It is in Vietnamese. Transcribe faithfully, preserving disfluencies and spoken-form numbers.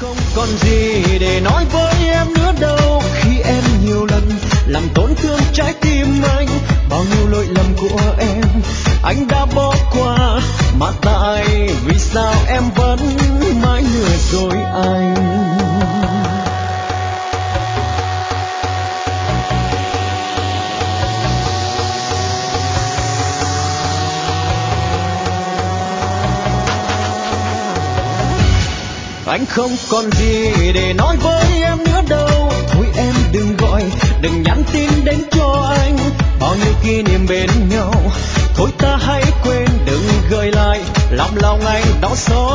không còn gì để nói với em nữa đâu, khi em nhiều lần làm tổn thương trái tim anh. Bao nhiêu lỗi lầm của em anh đã bỏ qua, mà tại vì sao em vẫn mãi lừa dối anh. Anh không còn gì để nói với em nữa đâu, thôi em đừng gọi, đừng nhắn tin đến cho anh. Bao nhiêu kỷ niệm bên nhau, thôi ta hãy quên, đừng gợi lại, lòng lòng anh đau xót.